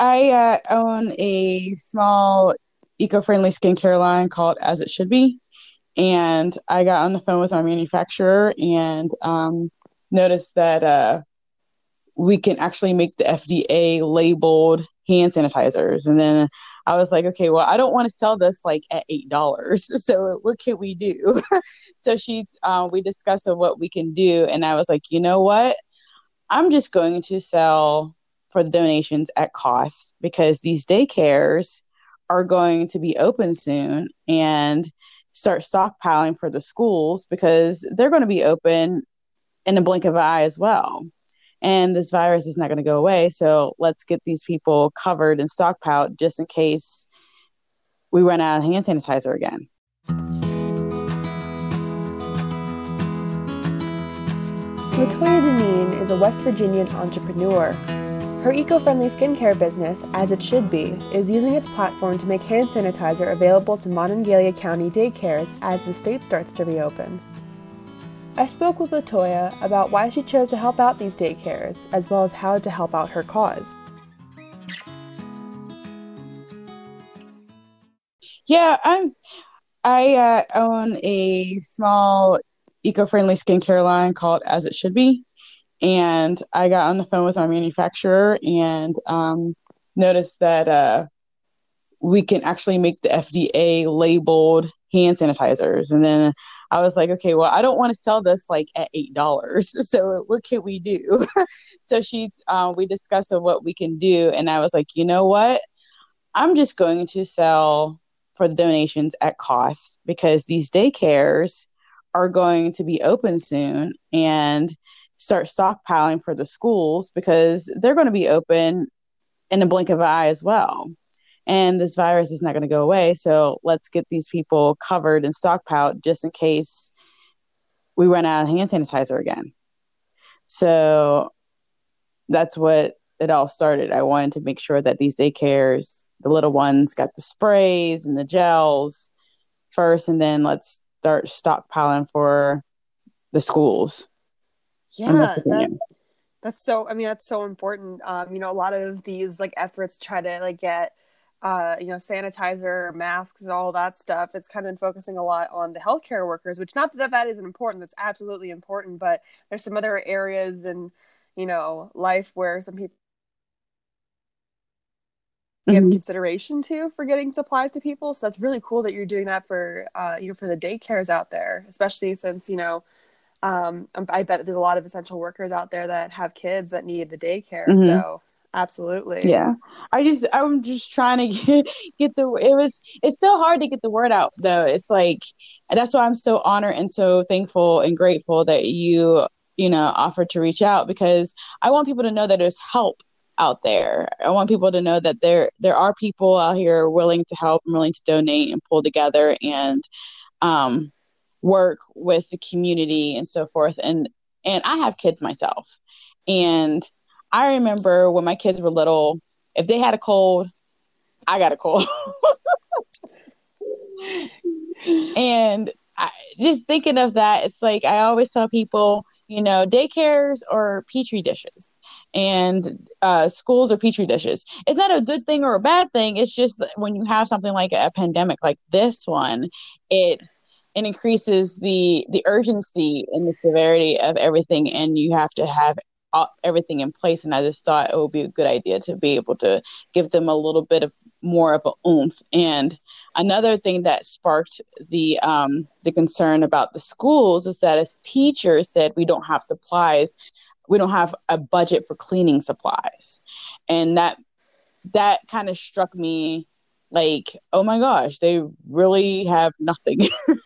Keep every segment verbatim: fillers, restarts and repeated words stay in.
I uh, own a small eco-friendly skincare line called As It Should Be. And I got on the phone with our manufacturer and um, noticed that uh, we can actually make the F D A labeled hand sanitizers. And then I was like, okay, well, I don't want to sell this like at eight dollars. So what can we do? so she, uh, we discussed of what we can do. And I was like, you know what? I'm just going to sell for the donations at cost because these daycares are going to be open soon and start stockpiling for the schools because they're going to be open in a blink of an eye as well. And this virus is not going to go away. So let's get these people covered and stockpiled just in case we run out of hand sanitizer again. Latoya Deneen is a West Virginian entrepreneur. Her eco-friendly skincare business, As It Should Be, is using its platform to make hand sanitizer available to Monongalia County daycares as the state starts to reopen. I spoke with Latoya about why she chose to help out these daycares, as well as how to help out her cause. Yeah, I'm. I uh, own a small eco-friendly skincare line called As It Should Be, and I got on the phone with our manufacturer and um, noticed that uh, we can actually make the F D A labeled hand sanitizers. And then I was like, okay, well, I don't want to sell this like at eight dollars. So what can we do? so she, uh, we discussed of what we can do. And I was like, you know what? I'm just going to sell for the donations at cost because these daycares are going to be open soon and start stockpiling for the schools because they're going to be open in a blink of an eye as well. And this virus is not going to go away. So let's get these people covered and stockpiled just in case we run out of hand sanitizer again. So that's what it all started. I wanted to make sure that these daycares, the little ones, got the sprays and the gels first, and then let's start stockpiling for the schools. Yeah, that that's so. I mean, that's so important. Um, you know, a lot of these like efforts try to like get, uh, you know, sanitizer, masks, and all that stuff. It's kind of focusing a lot on the healthcare workers, which not that that isn't important. That's absolutely important, but there's some other areas in, you know, life where some people give Mm-hmm. consideration to for getting supplies to people. So that's really cool that you're doing that for, uh, you know, for the daycares out there, especially since, you know, um, I bet there's a lot of essential workers out there that have kids that need the daycare. Mm-hmm. So absolutely. Yeah. I just, I'm just trying to get, get the, it was, it's so hard to get the word out though. It's like, that's why I'm so honored and so thankful and grateful that you, you know, offered to reach out because I want people to know that there's help out there. I want people to know that there, there are people out here willing to help and willing to donate and pull together and, um, work with the community and so forth. And, and I have kids myself. And I remember when my kids were little, if they had a cold, I got a cold. and I, just thinking of that, it's like I always tell people, you know, daycares are petri dishes and uh, schools are petri dishes. It's not a good thing or a bad thing. It's just when you have something like a pandemic like this one, it it increases the the urgency and the severity of everything, and you have to have all, everything in place. And I just thought it would be a good idea to be able to give them a little bit of more of a oomph. And another thing that sparked the um, the concern about the schools is that as teachers said, we don't have supplies, we don't have a budget for cleaning supplies, and that that kind of struck me like, oh my gosh, they really have nothing.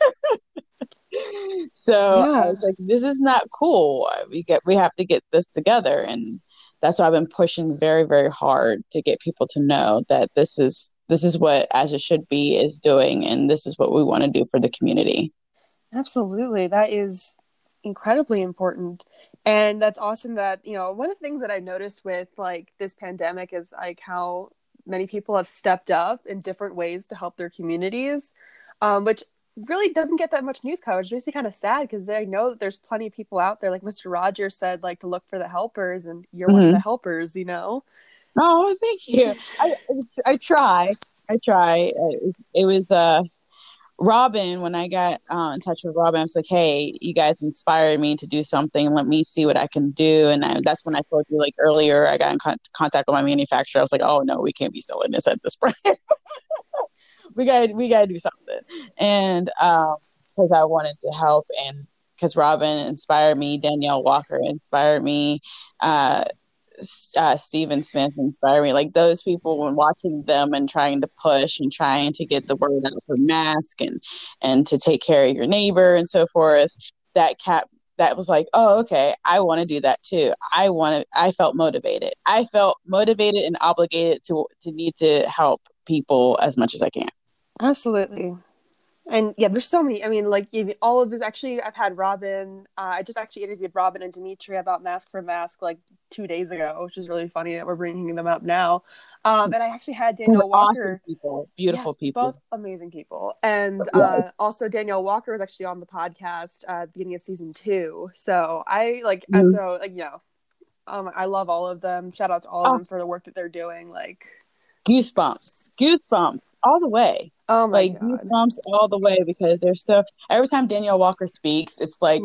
So Yeah. I was like, this is not cool. We get we have to get this together. And that's why I've been pushing very, very hard to get people to know that this is this is what As It Should Be is doing, and this is what we want to do for the community. Absolutely. That is incredibly important. And that's awesome that, you know, one of the things that I noticed with like this pandemic is like how many people have stepped up in different ways to help their communities, um, which really doesn't get that much news coverage. It makes me kind of sad because I know that there's plenty of people out there, like Mister Rogers said, like to look for the helpers, and you're mm-hmm. one of the helpers, you know? Oh, thank you. I I try. I try. It was, it was uh Robin, when I got uh, in touch with Robin, I was like, "Hey, you guys inspired me to do something. Let me see what I can do." And I, that's when I told you, like earlier, I got in con- contact with my manufacturer. I was like, "Oh no, we can't be selling this at this price. we got we got to do something." And um, because I wanted to help, and because Robin inspired me, Danielle Walker inspired me. Uh, uh, Stephen Smith inspired me. Like those people, when watching them and trying to push and trying to get the word out for mask and and to take care of your neighbor and so forth, that cap that was like, oh, okay, I want to do that too. I want to. I felt motivated. I felt motivated and obligated to to need to help people as much as I can. Absolutely. And yeah, there's so many. I mean, like even all of this. Actually, I've had Robin. Uh, I just actually interviewed Robin and Dimitri about Mask for Mask like two days ago, which is really funny that we're bringing them up now. Um, and I actually had They're Danielle awesome Walker. people, Yeah, beautiful people. both amazing people. And uh, Yes. also Danielle Walker was actually on the podcast uh, at the beginning of season two. So I like, uh, Mm-hmm. so like, you know, um, I love all of them. Shout out to all of Oh, them for the work that they're doing. Like, goosebumps, goosebumps all the way. oh my Like God. goosebumps all the way because there's stuff. Every time Danielle Walker speaks, it's like,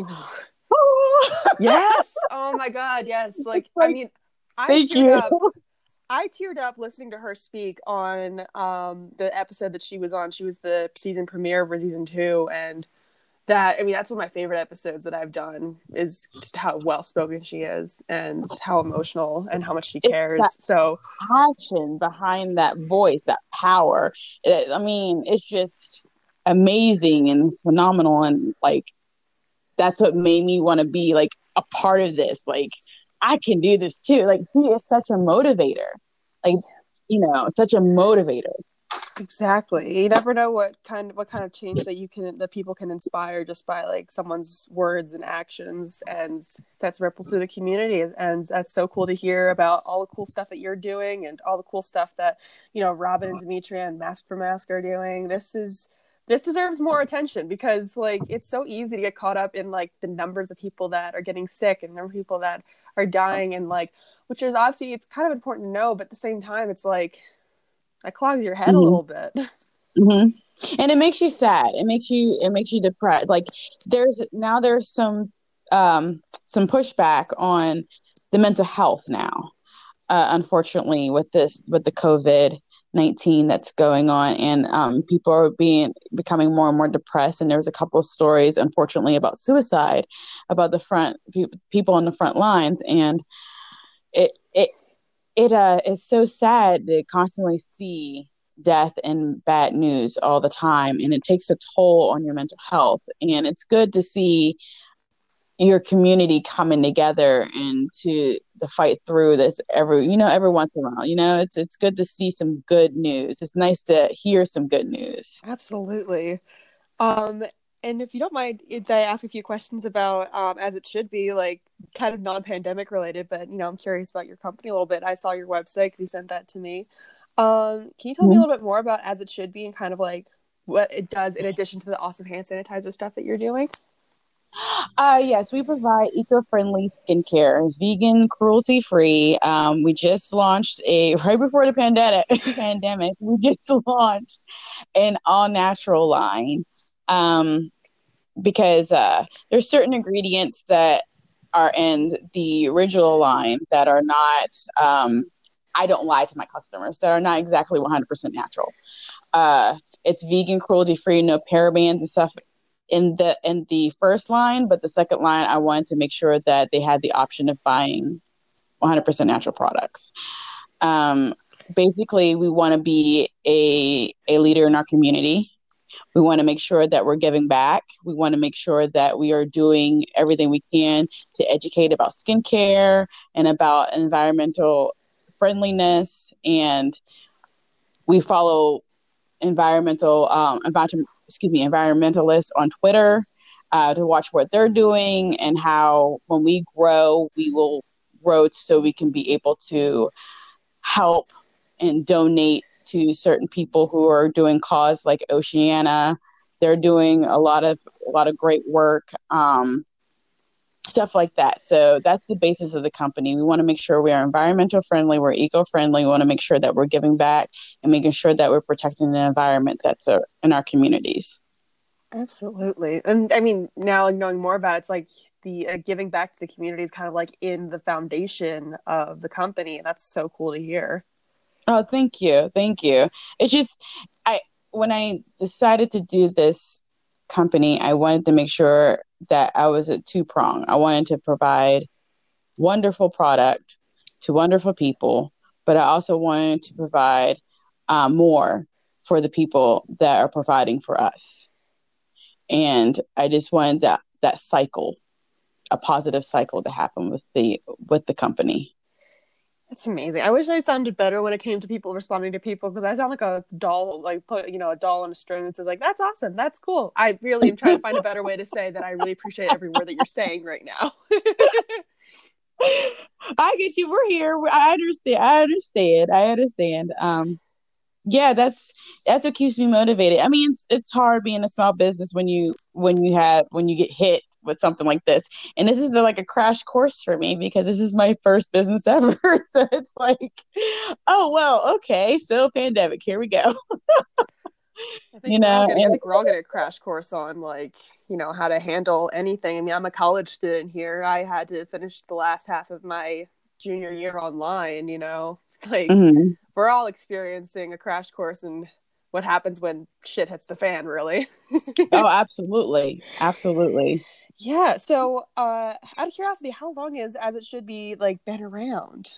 oh, Yes. Oh my God. Yes. Like, I like mean, I thank teared you. up. I teared up listening to her speak on um, the episode that she was on. She was the season premiere for season two, and that I mean that's one of my favorite episodes that I've done is just how well spoken she is and how emotional and how much she It's that cares. So passion behind that voice, that power. It, I mean, it's just amazing and it's phenomenal, and like that's what made me want to be like a part of this. Like I can do this too. Like he is such a motivator. Like you know, such a motivator. exactly, you never know what kind of what kind of change that you can that people can inspire just by like someone's words and actions, and that's ripples through the community. And that's so cool to hear about all the cool stuff that you're doing and all the cool stuff that you know Robin and Demetria and Mask for Mask are doing. This is this deserves more attention because like it's so easy to get caught up in like the numbers of people that are getting sick and the number of people that are dying, and like which is obviously it's kind of important to know, but at the same time it's like that clogs your head a Mm-hmm. little bit. Mm-hmm. And it makes you sad. It makes you it makes you depressed. Like there's now there's some um some pushback on the mental health now. Uh, unfortunately, with this with the COVID nineteen that's going on, and um, people are being becoming more and more depressed. And there was a couple of stories, unfortunately, about suicide, about the front pe- people on the front lines, and it it it uh is so sad to constantly see death and bad news all the time, and it takes a toll on your mental health. And it's good to see your community coming together and to to fight through this every you know every once in a while. You know, it's it's good to see some good news. It's nice to hear some good news. Absolutely. Um, and if you don't mind, if I ask a few questions about, um, as it should be, like kind of non-pandemic related, but you know, I'm curious about your company a little bit. I saw your website because you sent that to me. Um, can you tell me a Mhm. little bit more about As It Should Be and kind of like what it does in addition to the awesome hand sanitizer stuff that you're doing? Uh, yes, we provide eco-friendly skincare. It's vegan, cruelty-free. Um, we just launched a right before the pandemic. Pandemic, we just launched an all-natural line. Um, because uh, there's certain ingredients that are in the original line that are not. Um, I don't lie to my customers. That are not exactly one hundred percent natural. Uh, it's vegan, cruelty free, no parabens and stuff in the in the first line, but the second line, I wanted to make sure that they had the option of buying one hundred percent natural products. Um, Basically, we want to be a a leader in our community. We want to make sure that we're giving back. We want to make sure that we are doing everything we can to educate about skincare and about environmental friendliness. And we follow environmental, um, environment, excuse me, environmentalists on Twitter uh, to watch what they're doing and how when we grow, we will grow so we can be able to help and donate to certain people who are doing cause like Oceana. They're doing a lot of a lot of great work. Um, stuff like that. So that's the basis of the company. We want to make sure we are environmental friendly, we're eco-friendly. We want to make sure that we're giving back and making sure that we're protecting the environment that's uh, in our communities. Absolutely. And I mean, now like knowing more about it, it's like the uh, giving back to the community is kind of like in the foundation of the company. And that's so cool to hear. Oh, thank you. Thank you. It's just, I, when I decided to do this company, I wanted to make sure that I was a two prong. I wanted to provide wonderful product to wonderful people, but I also wanted to provide uh, more for the people that are providing for us. And I just wanted that, that cycle, a positive cycle to happen with the, with the company. That's amazing. I wish I sounded better when it came to people responding to people, because I sound like a doll, like put, you know, a doll on a string and says like, that's awesome. That's cool. I really am trying to find a better way to say that I really appreciate every word that you're saying right now. I get you. We're here. I understand. I understand. I understand. Um, yeah, that's that's what keeps me motivated. I mean, it's it's hard being a small business when you when you have when you get hit with something like this. And this is the, like a crash course for me, because this is my first business ever. So it's like, oh well, okay, so pandemic, here we go. I think You we're all know, getting, I and think we're all getting a crash course on like, you know, how to handle anything. I mean, I'm a college student here. I had to finish the last half of my junior year online, you know, like mhm. we're all experiencing a crash course in what happens when shit hits the fan, really. Oh, absolutely, absolutely. Yeah. So, uh, out of curiosity, how long is As It Should Be like been around?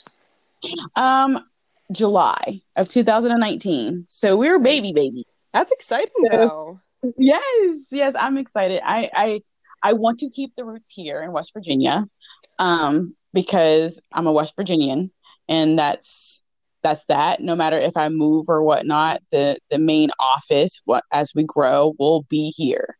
Um, July of two thousand nineteen. So we were Very- baby baby. That's exciting, So though. yes, yes, I'm excited. I I I want to keep the roots here in West Virginia, um, because I'm a West Virginian, and that's that's that. No matter if I move or whatnot, the the main office, what as we grow, will be here.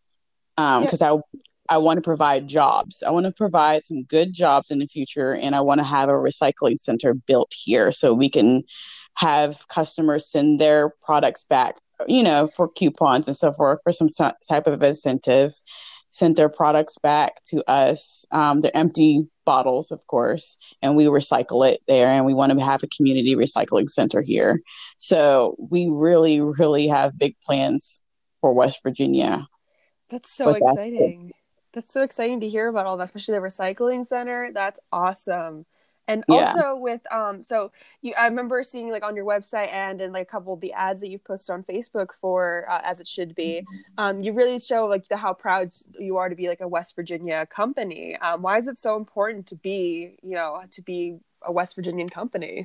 Um, Yeah, because I I want to provide jobs. I want to provide some good jobs in the future, and I want to have a recycling center built here so we can have customers send their products back, you know, for coupons and so forth, for some t- type of incentive, send their products back to us. Um, they're empty bottles, of course, and we recycle it there. And we want to have a community recycling center here. So we really, really have big plans for West Virginia that's so with that. exciting. That's so exciting to hear about all that, especially the recycling center. That's awesome. And Yeah. also with um so you I remember seeing like on your website and in like a couple of the ads that you've posted on Facebook for uh, As It Should Be, um you really show like the, how proud you are to be like a West Virginia company. Um why is it so important to be, you know, to be a West Virginian company?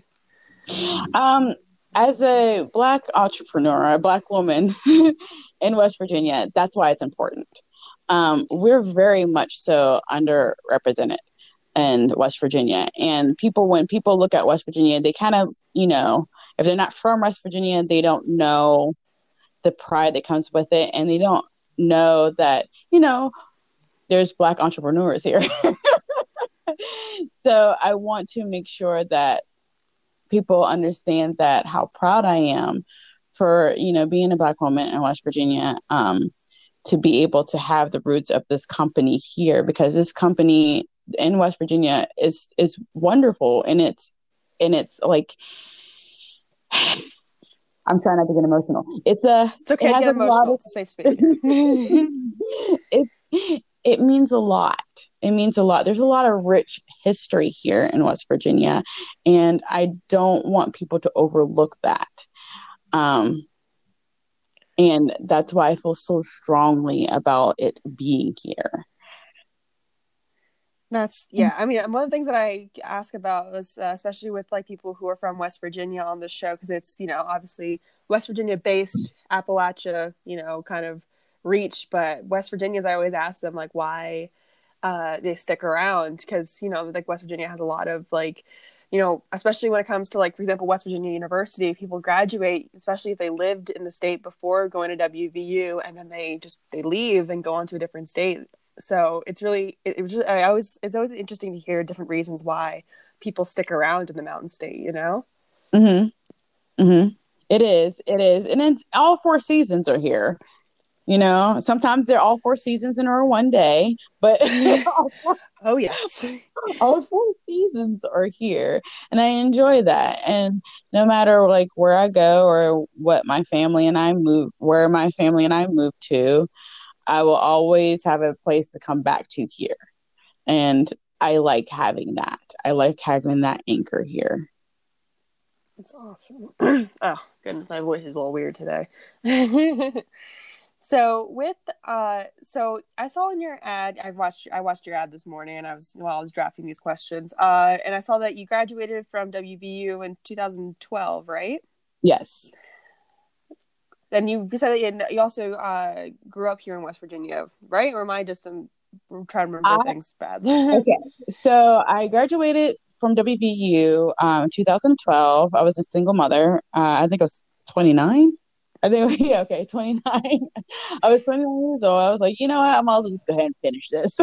Um, as a Black entrepreneur, a Black woman in West Virginia, that's why it's important. Um, we're very much so underrepresented in West Virginia. And people, when people look at West Virginia, they kind of, you know, if they're not from West Virginia, they don't know the pride that comes with it. And they don't know that, you know, there's Black entrepreneurs here. So I want to make sure that people understand that how proud I am for, you know, being a Black woman in West Virginia, um, to be able to have the roots of this company here, because this company in West Virginia is is wonderful, and it's and it's like I'm trying not to get emotional. It's a It's okay it to has get a lot emotional. of It's a safe space here. it it means a lot. It means a lot. There's a lot of rich history here in West Virginia, and I don't want people to overlook that. Um, and that's why I feel so strongly about it being here. That's yeah. I mean, one of the things that I ask about is, uh, especially with like people who are from West Virginia on the show, because it's, you know, obviously West Virginia based, Appalachia, you know, kind of reach, but West Virginians, I always ask them like why uh, they stick around, because, you know, like West Virginia has a lot of like, you know, especially when it comes to like, for example, West Virginia University, people graduate, especially if they lived in the state before going to W V U, and then they just they leave and go on to a different state. So it's really, it, it was really, I always, it's always interesting to hear different reasons why people stick around in the Mountain State, you know? Mm-hmm. Mm-hmm. It is. It is. And it's all four seasons are here. You know, sometimes they're all four seasons in a row one day, but all four, Oh, yes. all four seasons are here, and I enjoy that. And no matter like where I go or what my family and I move, where my family and I move to, I will always have a place to come back to here. And I like having that. I like having that anchor here. That's awesome. Oh, goodness, my voice is a little weird today. So with uh so I saw in your ad, I've watched I watched your ad this morning and I was while I was drafting these questions. Uh and I saw that you graduated from W V U in two thousand twelve, right? Yes. And you said that you, you also uh grew up here in West Virginia, right? Or am I just um, trying to remember I, things bad? okay. So I graduated from W V U um two thousand twelve. I was a single mother. Uh, I think I was twenty-nine. I think yeah, okay, twenty-nine. I was twenty-nine years old. I was like, you know what? I might as well just go ahead and finish this.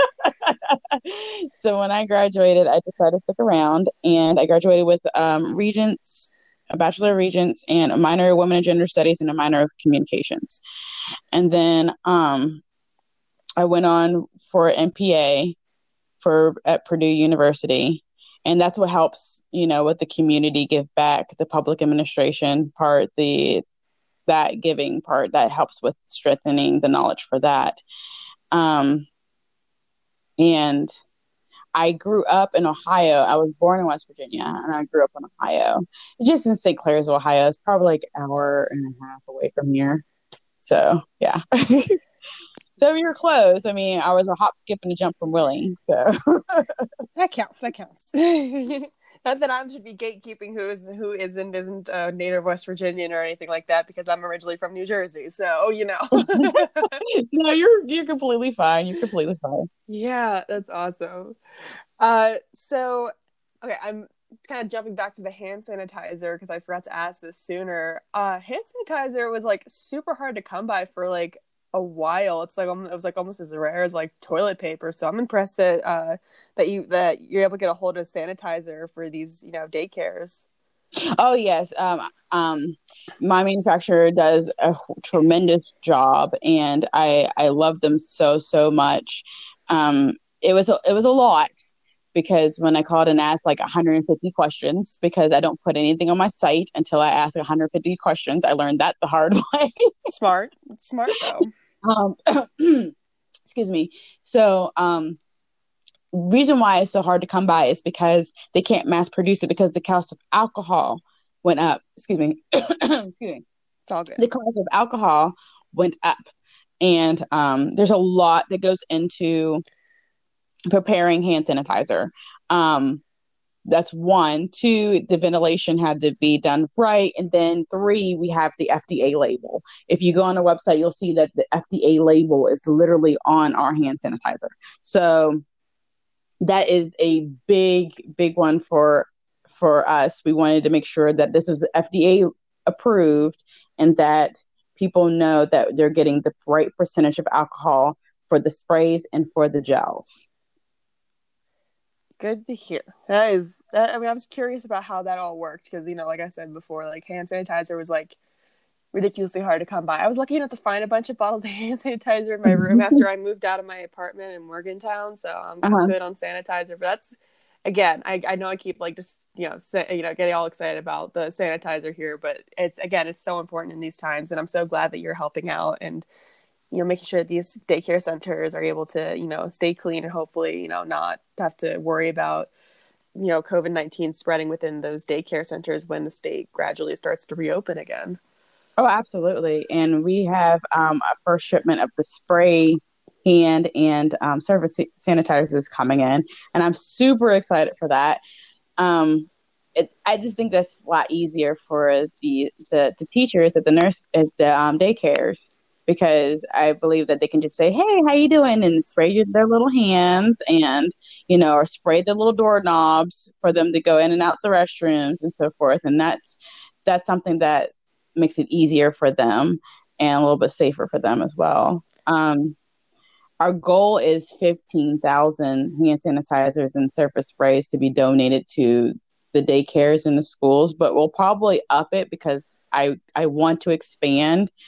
So when I graduated, I decided to stick around, and I graduated with um, Regents, a Bachelor of Regents, and a minor of Women and Gender Studies, and a minor of Communications. And then um, I went on for M P A for at Purdue University. And that's what helps, you know, with the community give back, the public administration part, the that giving part that helps with strengthening the knowledge for that. Um, and I grew up in Ohio. I was born in West Virginia, and I grew up in Ohio. Just in Saint Clairs, Ohio. It's probably like an hour and a half away from here. So, yeah. So you're close. I mean, I was a hop, skip, and a jump from Willing. So That counts. That counts. Not that I should be gatekeeping who is who isn't isn't a native West Virginian or anything like that, because I'm originally from New Jersey. So you know. no, you're you're completely fine. You're completely fine. Yeah, that's awesome. Uh, so okay, I'm kind of jumping back to the hand sanitizer because I forgot to ask this sooner. Uh, hand sanitizer was like super hard to come by for like a while. It's like it was like almost as rare as like toilet paper. So I'm impressed that uh that you that you're able to get a hold of sanitizer for these, you know, daycares. Oh yes, um, um, my manufacturer does a tremendous job, and I I love them so so much. Um, it was a, it was a lot because when I called and asked like one hundred fifty questions, because I don't put anything on my site until I ask one hundred fifty questions. I learned that the hard way. Smart, smart though. um, excuse me. So um, reason why it's so hard to come by is because they can't mass produce it because the cost of alcohol went up. Excuse me. Excuse me. It's all good. The cost of alcohol went up. And um, there's a lot that goes into preparing hand sanitizer. Um, that's one. Two, the ventilation had to be done right. And then three, we have the F D A label. If you go on the website, you'll see that the F D A label is literally on our hand sanitizer. So that is a big, big one for for us. We wanted to make sure that this was F D A approved and that people know that they're getting the right percentage of alcohol for the sprays and for the gels. Good to hear. That is that. I mean, I was curious about how that all worked because, you know, like I said before, like hand sanitizer was like ridiculously hard to come by. I was lucky enough to find a bunch of bottles of hand sanitizer in my room after I moved out of my apartment in Morgantown, so I'm, uh-huh. I'm good on sanitizer. But that's, again, I, I know I keep like just you know say, you know getting all excited about the sanitizer here, but it's again it's so important in these times, and I'm so glad that you're helping out and you know making sure that these daycare centers are able to you know stay clean and hopefully you know not have to worry about you know COVID nineteen spreading within those daycare centers when the state gradually starts to reopen again. Oh, absolutely. And we have um, a first shipment of the spray, hand, and um, surface sanitizers coming in. And I'm super excited for that. Um, it, I just think that's a lot easier for the the, the teachers at the nurse at the um, daycares, because I believe that they can just say, hey, how you doing? And spray their little hands and, you know, or spray the little doorknobs for them to go in and out the restrooms and so forth. And that's that's something that makes it easier for them and a little bit safer for them as well. Um, our goal is fifteen thousand hand sanitizers and surface sprays to be donated to the daycares and the schools, but we'll probably up it because I, I want to expand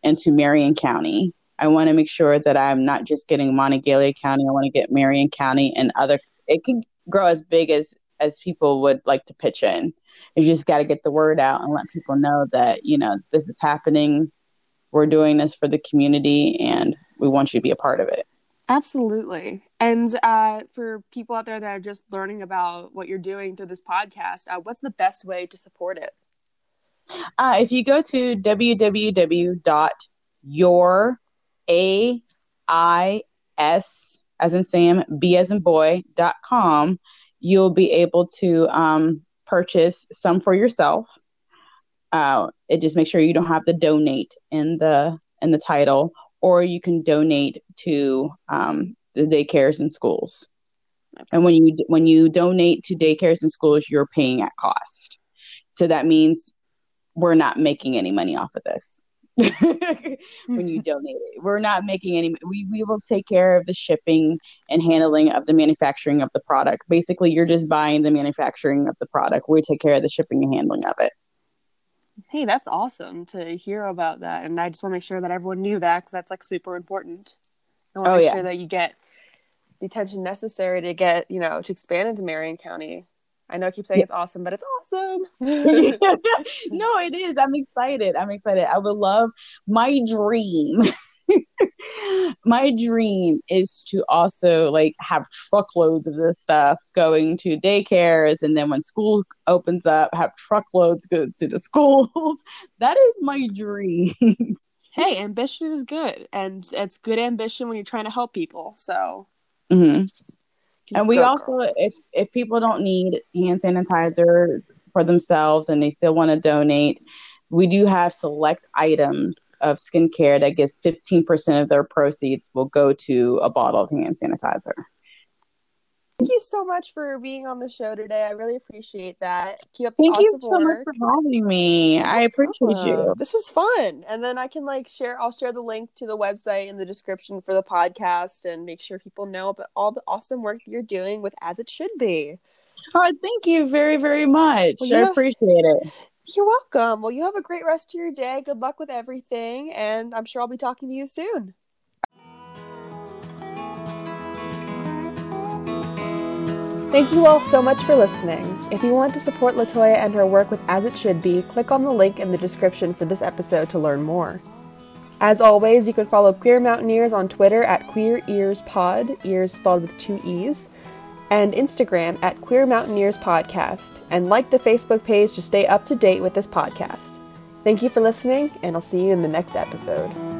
into Marion County. I want to make sure that I'm not just getting Monongalia County. I want to get Marion County and other. It can grow as big as as people would like to pitch in. You just got to get the word out and let people know that, you know, this is happening. We're doing this for the community, and we want you to be a part of it. Absolutely. And uh, for people out there that are just learning about what you're doing through this podcast, uh, what's the best way to support it? Uh, if you go to w w w dot your a i s as in Sam, B as in boy, dot com, you'll be able to um, purchase some for yourself. Uh, it just make sure you don't have to donate in the in the title, or you can donate to um, the daycares and schools. Okay. And when you when you donate to daycares and schools, you're paying at cost. So that means we're not making any money off of this. When you donate it, we're not making any. We we will take care of the shipping and handling of the manufacturing of the product. Basically, you're just buying the manufacturing of the product. We take care of the shipping and handling of it. Hey, that's awesome to hear about that. And I just want to make sure that everyone knew that, because that's like super important. I want to oh, make yeah. sure that you get the attention necessary to get, you know, to expand into Marion County. I know I keep saying yeah. it's awesome, but it's awesome. No, it is. I'm excited. I'm excited. I would love my dream. My dream is to also like have truckloads of this stuff going to daycares, and then when school opens up, have truckloads go to the schools. That is my dream. Hey, ambition is good, and it's good ambition when you're trying to help people. So, mm-hmm. And we also, if if people don't need hand sanitizers for themselves and they still want to donate, we do have select items of skincare that gives fifteen percent of their proceeds will go to a bottle of hand sanitizer. Thank you so much for being on the show today. I really appreciate that. Keep up the Thank awesome you so work. much for having me. No I appreciate problem. you. This was fun. And then I can like share, I'll share the link to the website in the description for the podcast and make sure people know about all the awesome work that you're doing with As It Should Be. Oh, thank you very, very much. Well, yeah. I appreciate it. You're welcome. Well, you have a great rest of your day. Good luck with everything. And I'm sure I'll be talking to you soon. Thank you all so much for listening. If you want to support Latoya and her work with As It Should Be, click on the link in the description for this episode to learn more. As always, you can follow Queer Mountaineers on Twitter at Queer Ears Pod, ears spelled with two E's, and Instagram at Queer Mountaineers Podcast, and like the Facebook page to stay up to date with this podcast. Thank you for listening, and I'll see you in the next episode.